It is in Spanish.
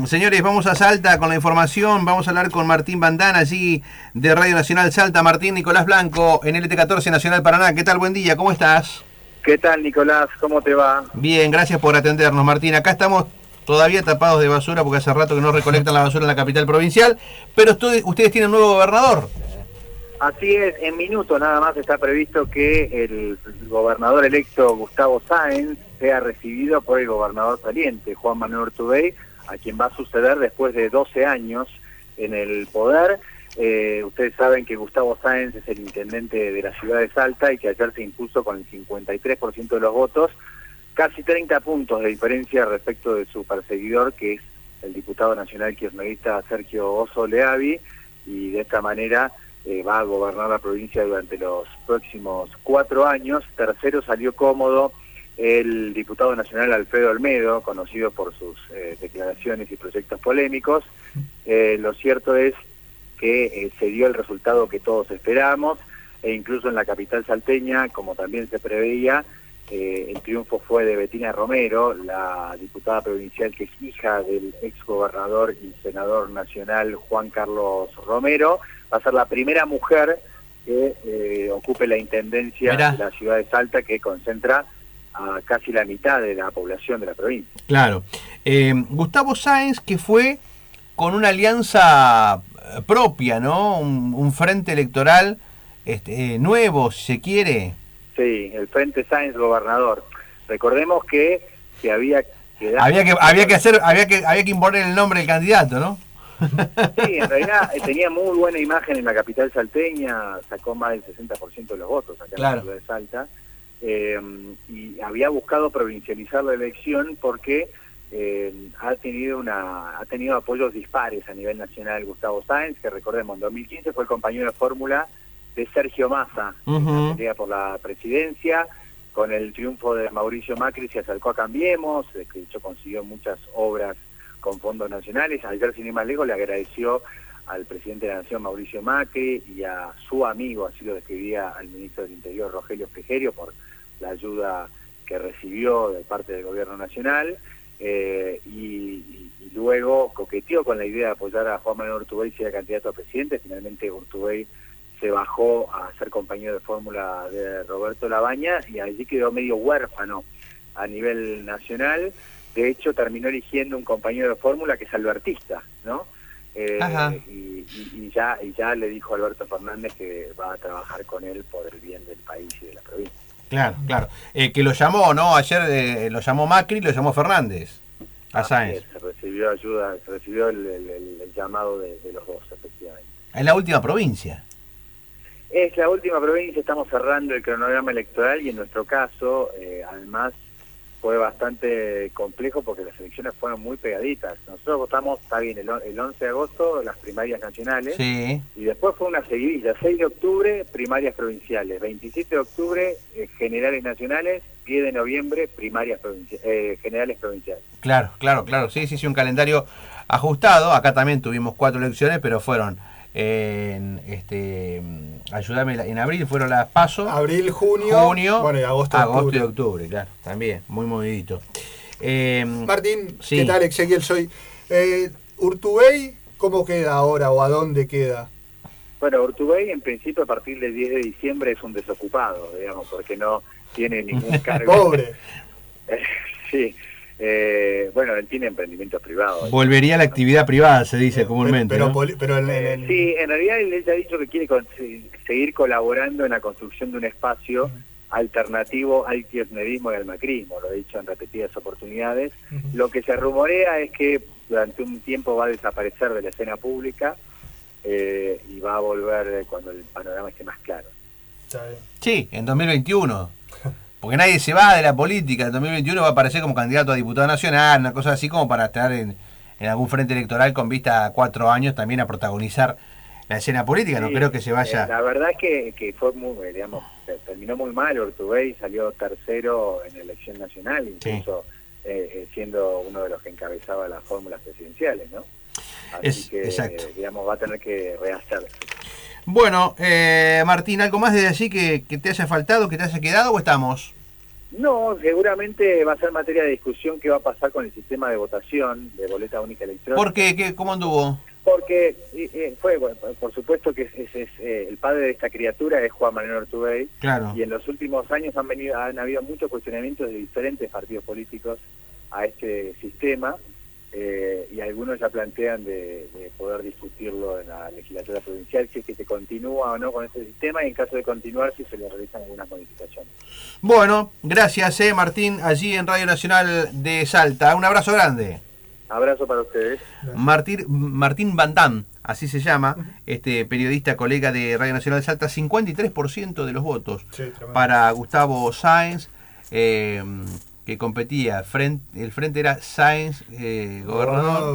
Señores, vamos a Salta con la información. Vamos a hablar con Martín Bandana, allí de Radio Nacional Salta. Martín, Nicolás Blanco, en LT14 Nacional Paraná. ¿Qué tal? Buen día, ¿cómo estás? ¿Qué tal, Nicolás? ¿Cómo te va? Bien, gracias por atendernos, Martín. Acá estamos todavía tapados de basura porque hace rato que no recolectan la basura en la capital provincial, pero ustedes tienen nuevo gobernador. Así es, en minutos nada más está previsto que el gobernador electo Gustavo Sáenz sea recibido por el gobernador saliente, Juan Manuel Urtubey, a quien va a suceder después de 12 años en el poder. Ustedes saben que Gustavo Sáenz es el intendente de la ciudad de Salta y que ayer se impuso con el 53% de los votos, casi 30 puntos de diferencia respecto de su perseguidor, que es el diputado nacional kirchnerista Sergio Oso Leavi, y de esta manera va a gobernar la provincia durante los próximos 4 años. Tercero salió cómodo el diputado nacional Alfredo Olmedo, conocido por sus declaraciones y proyectos polémicos. Lo cierto es que se dio el resultado que todos esperamos, e incluso en la capital salteña, como también se preveía, el triunfo fue de Betina Romero, la diputada provincial que es hija del exgobernador y senador nacional Juan Carlos Romero. Va a ser la primera mujer que ocupe la intendencia de la ciudad de Salta, que concentra a casi la mitad de la población de la provincia. Claro. Gustavo Sáenz, que fue con una alianza propia, ¿no? Un frente electoral nuevo, si se quiere. Sí, el Frente Sáenz Gobernador. Recordemos que había que imponer el nombre del candidato, ¿no? Sí, en realidad tenía muy buena imagen en la capital salteña, sacó más del 60% de los votos acá en la ciudad de Salta, y había buscado provincializar la elección porque ha tenido apoyos dispares a nivel nacional Gustavo Sáenz, que recordemos, en 2015 fue el compañero de fórmula de Sergio Massa, en la pelea por la presidencia. Con el triunfo de Mauricio Macri se acercó a Cambiemos, que de hecho consiguió muchas obras con fondos nacionales. Ayer, sin ir más lejos, le agradeció al presidente de la Nación, Mauricio Macri, y a su amigo, así lo describía al ministro del Interior, Rogelio Frigerio, por la ayuda que recibió de parte del gobierno nacional, y luego coqueteó con la idea de apoyar a Juan Manuel Urtubey si era candidato a presidente. Finalmente Urtubey se bajó a ser compañero de fórmula de Roberto Labaña y allí quedó medio huérfano a nivel nacional. De hecho, terminó eligiendo un compañero de fórmula que es albertista, ¿no? Y ya le dijo a Alberto Fernández que va a trabajar con él por el bien del país y de la provincia. Claro, claro. Que lo llamó, ¿no? Ayer lo llamó Macri, lo llamó Fernández a Sáenz. Se recibió ayuda, se recibió el llamado de los dos, efectivamente. Es la última provincia. Es la última provincia, estamos cerrando el cronograma electoral y en nuestro caso, además, fue bastante complejo porque las elecciones fueron muy pegaditas. Nosotros votamos, está bien, el 11 de agosto, las primarias nacionales, sí, y después fue una seguidilla, 6 de octubre, primarias provinciales, 27 de octubre, generales nacionales, 10 de noviembre, primarias generales provinciales. Claro, sí, un calendario ajustado. Acá también tuvimos 4 elecciones, pero fueron ayúdame, en abril fueron las PASO. Abril, junio, bueno, y agosto y octubre, claro, también, muy movidito. Martín, sí. ¿Qué tal, Ezequiel? Soy Urtubey, ¿cómo queda ahora o a dónde queda? Bueno, Urtubey en principio a partir del 10 de diciembre es un desocupado, digamos, porque no tiene ningún cargo. Pobre. Sí. Bueno, él tiene emprendimientos privados. Volvería a la actividad privada, se dice comúnmente. Sí, en realidad él ha dicho que quiere seguir colaborando en la construcción de un espacio alternativo al kirchnerismo y al macrismo, lo he dicho en repetidas oportunidades. Lo que se rumorea es que durante un tiempo va a desaparecer de la escena pública y va a volver cuando el panorama esté más claro. Sí, en 2021. Porque nadie se va de la política. En 2021 va a aparecer como candidato a diputado nacional, una cosa así como para estar en algún frente electoral con vista a 4 años también a protagonizar la escena política. Sí, no creo que se vaya... la verdad es que fue muy, digamos, terminó muy mal. Urtubey salió tercero en la elección nacional, incluso siendo uno de los que encabezaba las fórmulas presidenciales, ¿no? Así que, digamos, va a tener que rehacerse. Bueno, Martín, ¿algo más desde allí que te haya faltado, que te haya quedado o estamos? No, seguramente va a ser materia de discusión qué va a pasar con el sistema de votación de boleta única electrónica. ¿Por qué? ¿Cómo anduvo? Porque bueno, por supuesto que el padre de esta criatura es Juan Manuel Urtubey. Claro. Y en los últimos años han habido muchos cuestionamientos de diferentes partidos políticos a este sistema, y algunos ya plantean de poder discutirlo en la legislatura provincial, si es que se continúa o no con este sistema, y en caso de continuar si se le realizan algunas modificaciones. Bueno, gracias, Martín, allí en Radio Nacional de Salta. Un abrazo grande. Abrazo para ustedes. Martín Van Dam, así se llama, periodista, colega de Radio Nacional de Salta, 53% de los votos para Gustavo Sáenz, que competía. El frente era Sáenz, gobernador.